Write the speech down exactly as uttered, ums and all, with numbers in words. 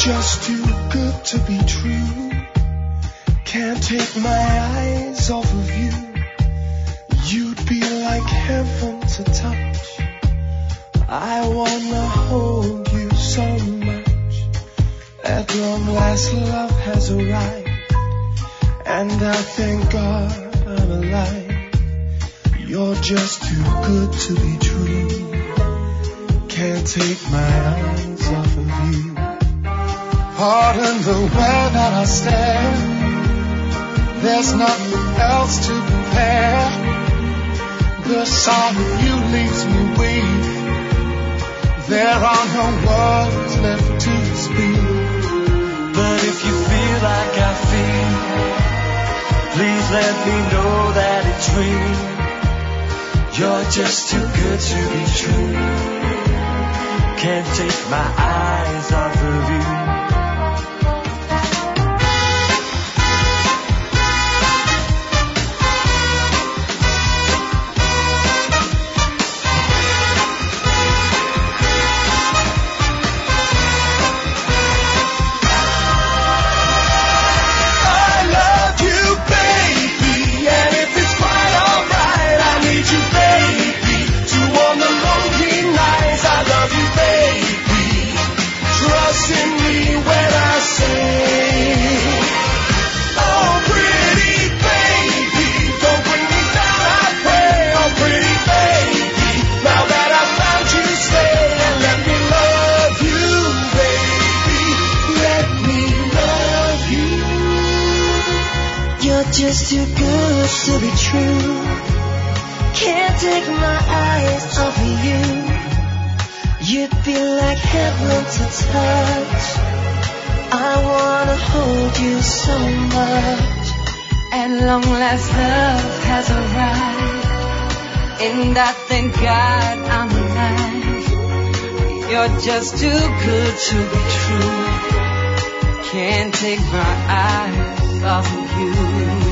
just too good to be true. Can't take my eyes off of you. You'd be like heaven to touch. I wanna hold you so much. At long last love has arrived, and I thank God I'm alive. You're just too good to be true. Can't take my eyes off of you. Pardon the way that I stare. There's nothing else to compare. The sight of you leaves me weak. There are no words left to speak. But if you feel like I feel, please let me know that it's real. You're just too good to be true. Can't take my eyes off of you. Just too good to be true. Can't take my eyes off of you. You'd be like heaven to touch. I wanna hold you so much. At long last love has arrived, and I thank God I'm alive. You're just too good to be true. Can't take my eyes off of you.